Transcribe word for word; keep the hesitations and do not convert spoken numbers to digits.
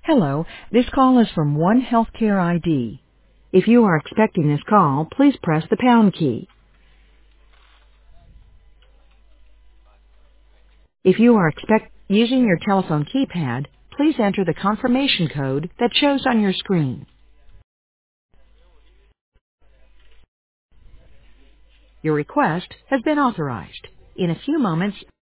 Hello, this call is from One Healthcare I D. If you are expecting this call, please press the pound key. If you are expect using your telephone keypad, please enter the confirmation code that shows on your screen. Your request has been authorized. In a few moments,